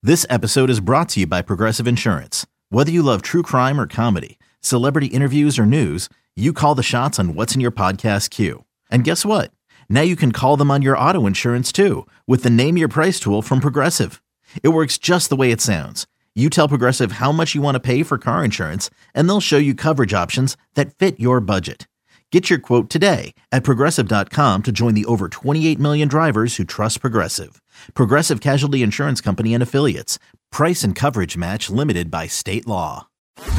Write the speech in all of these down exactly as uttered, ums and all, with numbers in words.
This episode is brought to you by Progressive Insurance. Whether you love true crime or comedy, celebrity interviews or news, you call the shots on what's in your podcast queue. And guess what? Now you can call them on your auto insurance too with the Name Your Price tool from Progressive. It works just the way it sounds. You tell Progressive how much you want to pay for car insurance, and they'll show you coverage options that fit your budget. Get your quote today at Progressive dot com to join the over twenty-eight million drivers who trust Progressive. Progressive Casualty Insurance Company and Affiliates. Price and coverage match limited by state law.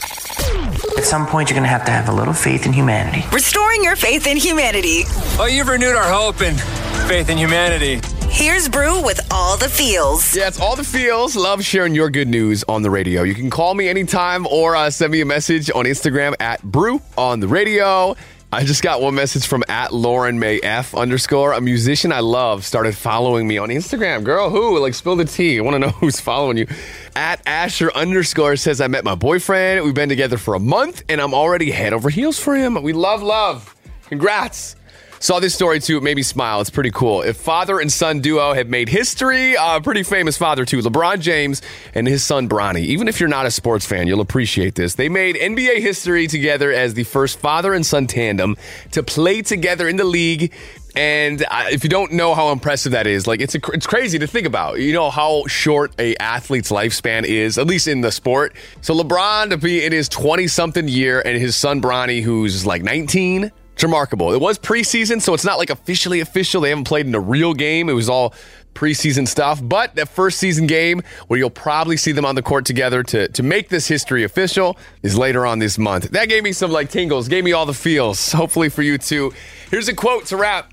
At some point, you're going to have to have a little faith in humanity. Restoring your faith in humanity. Oh, you've renewed our hope and faith in humanity. Here's Brew with all the feels. Yeah, it's all the feels. Love sharing your good news on the radio. You can call me anytime or uh, send me a message on Instagram at Brew on the radio. I just got one message from at Lauren May F underscore. A musician I love started following me on Instagram. Girl, who? Like, spill the tea. I want to know who's following you. At Asher underscore says, I met my boyfriend. We've been together for a month, and I'm already head over heels for him. We love love. Congrats. Saw this story, too. It made me smile. It's pretty cool. If father and son duo have made history, a uh, pretty famous father, too. LeBron James and his son, Bronny. Even if you're not a sports fan, you'll appreciate this. They made N B A history together as the first father and son tandem to play together in the league. And uh, if you don't know how impressive that is, like, it's a, it's crazy to think about. You know how short a athlete's lifespan is, at least in the sport. So LeBron to be in his twenty-something year and his son, Bronny, who's like nineteen. It's remarkable. It was preseason, so it's not like officially official. They haven't played in a real game. It was all preseason stuff. But that first season game where you'll probably see them on the court together to, to make this history official is later on this month. That gave me some like tingles, gave me all the feels. Hopefully for you too. Here's a quote to wrap.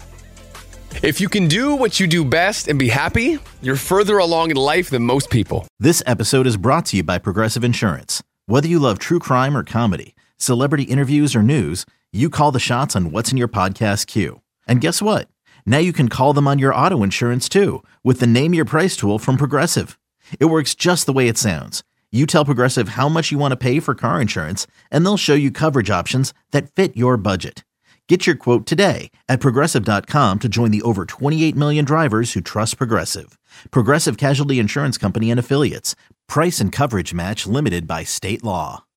If you can do what you do best and be happy, you're further along in life than most people. This episode is brought to you by Progressive Insurance. Whether you love true crime or comedy, celebrity interviews or news, you call the shots on what's in your podcast queue. And guess what? Now you can call them on your auto insurance too with the Name Your Price tool from Progressive. It works just the way it sounds. You tell Progressive how much you want to pay for car insurance, and they'll show you coverage options that fit your budget. Get your quote today at Progressive dot com to join the over twenty-eight million drivers who trust Progressive. Progressive Casualty Insurance Company and Affiliates. Price and coverage match limited by state law.